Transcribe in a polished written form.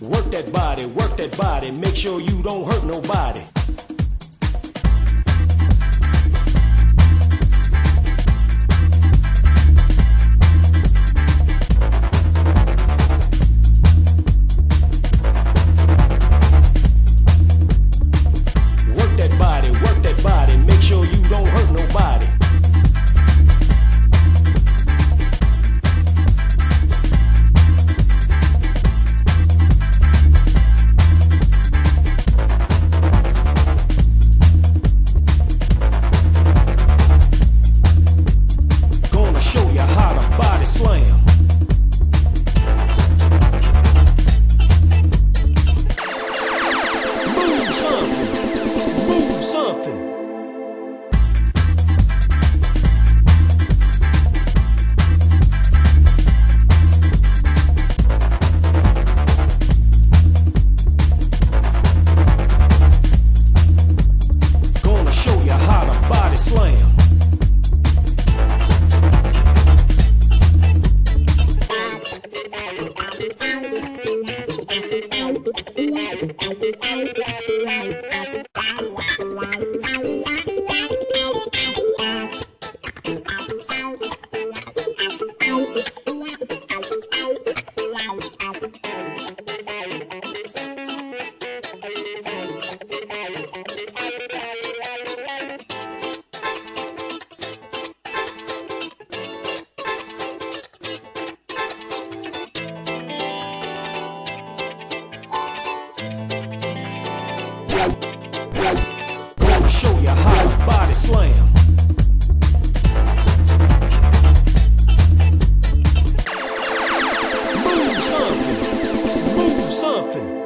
Work that body, make sure you don't hurt nobody. Work that body, make sure you don't hurt nobody. Slam. Move something. Move something. Gonna show you how to body slam. Gonna show you how to body slam. Move something. Move something.